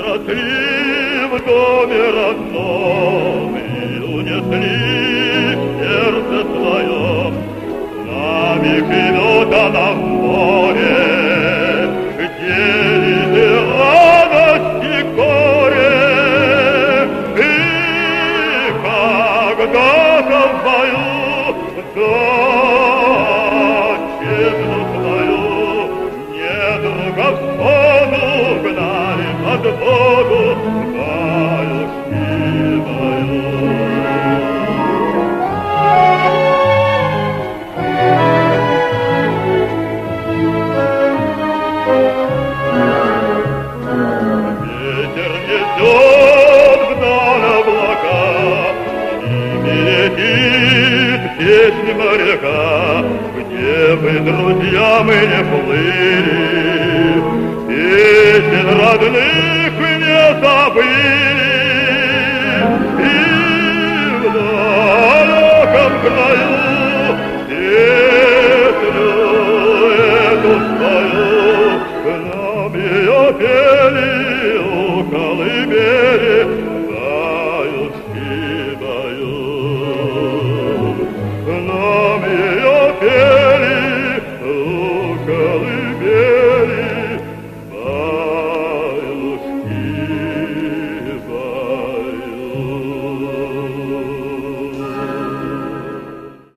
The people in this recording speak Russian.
росли в доме родном и унесли в сердце своем. На миг идут она в море, где радости горе. И когда-то в бою отчизну свою недруга в воду гнали под воду баюшки мою. Ветер несет вдаль облака, и летит песнь моряка. Где бы, друзья, мы не плыли, песен родных не забыли. И в далеком краю